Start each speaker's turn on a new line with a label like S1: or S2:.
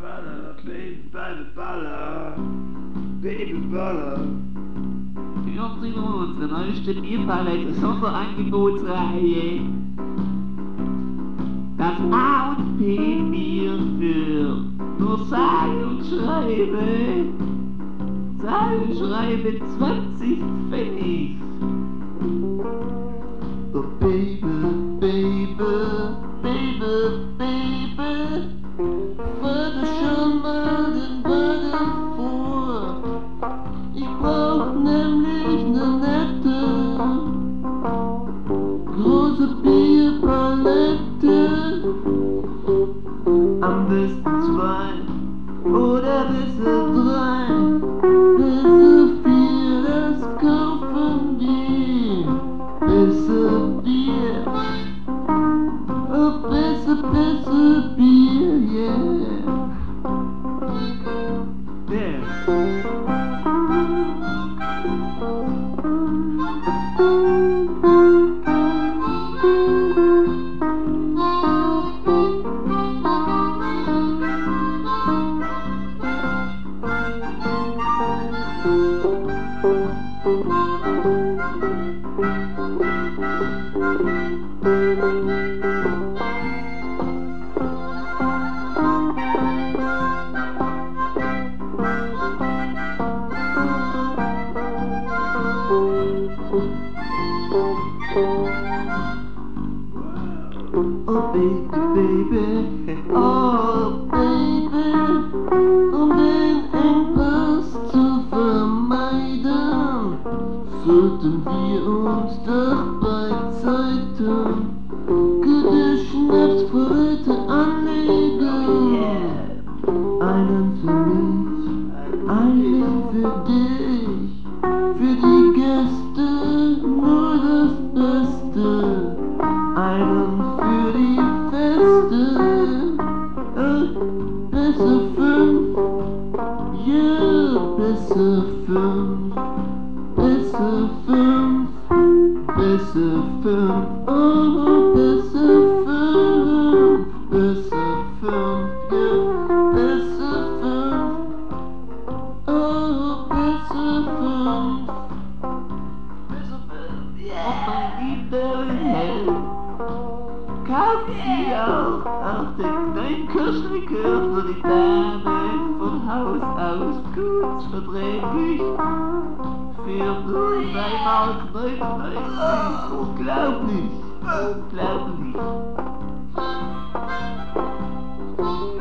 S1: Baller, Baller, Baby Baller.
S2: Hören Sie nur unsere neueste Bierpalette Sonderangebotsreihe. Das A und P Bier für nur sage und schreibe. Sage und schreibe 20 Pfennig.
S3: Oh Baby, Baby, Baby, fahr dir schon mal den Wagen vor. Ich brauch nämlich ne nette, große Bierpalette. Am besten 2 oder besser 3, besser 4, das kaufen wir. Besser Bier, oh besser Bier, yeah. Oh baby, oh baby, um den Engpass zu vermeiden, sollten wir uns doch bei Zeiten gute Schnapsvorräte anlegen. Einen für mich, einen für dich, für die Gäste nur das Beste. Einen für die Feste, besser 5, yeah, besser 5, besser 5, besser 5, oh, besser 5, besser 5, yeah, besser 5, oh, besser 5, besser 5, yeah.
S2: Oh mein lieber Held, kauf dir auch den neuen Kirschlikör für die Dame von Haus aus gut verträglich für nur 3,99 Mark. Unglaublich, unglaublich.